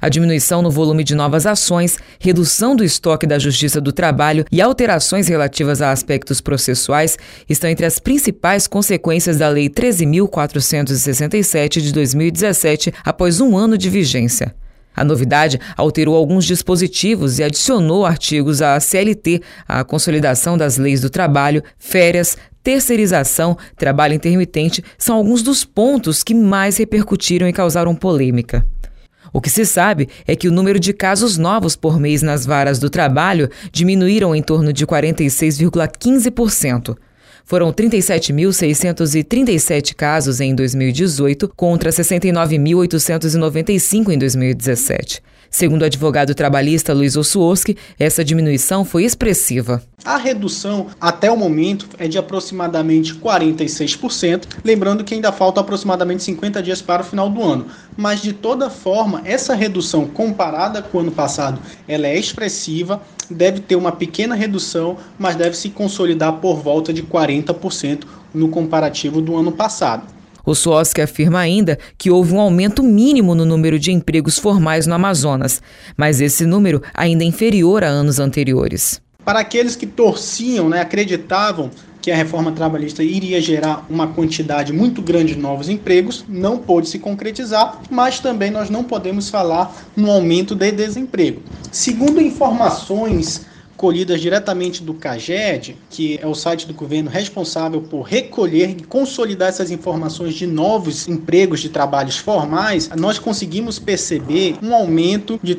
A diminuição no volume de novas ações, redução do estoque da Justiça do Trabalho e alterações relativas a aspectos processuais estão entre as principais consequências da Lei 13.467 de 2017, após um ano de vigência. A novidade alterou alguns dispositivos e adicionou artigos à CLT, a consolidação das leis do trabalho, férias, terceirização, trabalho intermitente são alguns dos pontos que mais repercutiram e causaram polêmica. O que se sabe é que o número de casos novos por mês nas varas do trabalho diminuíram em torno de 46,15%. Foram 37.637 casos em 2018 contra 69.895 em 2017. Segundo o advogado trabalhista Luiz Ossuoski, essa diminuição foi expressiva. A redução até o momento é de aproximadamente 46%, lembrando que ainda falta aproximadamente 50 dias para o final do ano. Mas de toda forma, essa redução comparada com o ano passado, ela é expressiva, deve ter uma pequena redução, mas deve se consolidar por volta de 40% no comparativo do ano passado. O Ossuoski afirma ainda que houve um aumento mínimo no número de empregos formais no Amazonas, mas esse número ainda é inferior a anos anteriores. Para aqueles que torciam, acreditavam que a reforma trabalhista iria gerar uma quantidade muito grande de novos empregos, não pôde se concretizar, mas também nós não podemos falar no aumento de desemprego. Segundo informações colhidas diretamente do CAGED, que é o site do governo responsável por recolher e consolidar essas informações de novos empregos de trabalhos formais, nós conseguimos perceber um aumento de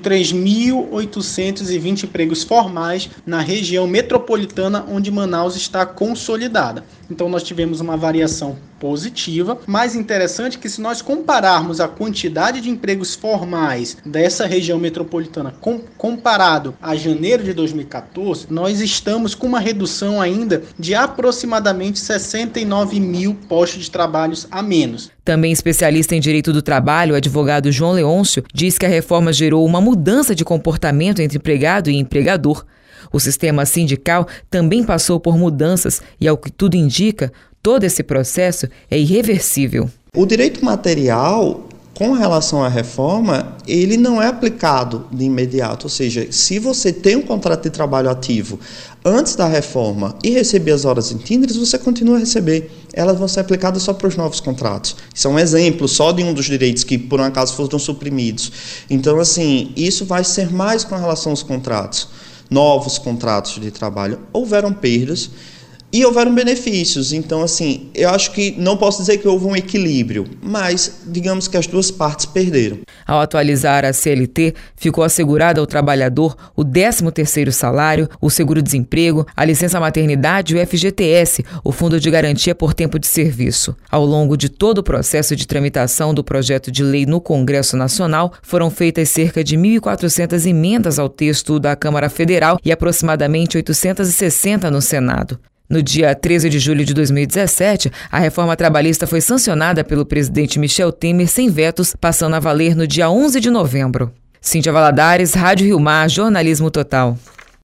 3.820 empregos formais na região metropolitana onde Manaus está consolidada. Então nós tivemos uma variação positiva. Mais interessante que se nós compararmos a quantidade de empregos formais dessa região metropolitana comparado a janeiro de 2014, nós estamos com uma redução ainda de aproximadamente 69 mil postos de trabalho a menos. Também especialista em direito do trabalho, o advogado João Leôncio, diz que a reforma gerou uma mudança de comportamento entre empregado e empregador. O sistema sindical também passou por mudanças e, ao que tudo indica, todo esse processo é irreversível. O direito material, com relação à reforma, ele não é aplicado de imediato. Ou seja, se você tem um contrato de trabalho ativo antes da reforma e receber as horas intímeras, você continua a receber. Elas vão ser aplicadas só para os novos contratos. Isso é um exemplo só de um dos direitos que, por um acaso, foram suprimidos. Então, isso vai ser mais com relação aos contratos. Novos contratos de trabalho, houveram perdas e houveram benefícios. Então, eu acho que não posso dizer que houve um equilíbrio, mas digamos que as duas partes perderam. Ao atualizar a CLT, ficou assegurado ao trabalhador o 13º salário, o seguro-desemprego, a licença-maternidade e o FGTS, o Fundo de Garantia por Tempo de Serviço. Ao longo de todo o processo de tramitação do projeto de lei no Congresso Nacional, foram feitas cerca de 1.400 emendas ao texto da Câmara Federal e aproximadamente 860 no Senado. No dia 13 de julho de 2017, a reforma trabalhista foi sancionada pelo presidente Michel Temer sem vetos, passando a valer no dia 11 de novembro. Cíntia Valadares, Rádio Rio Mar, Jornalismo Total.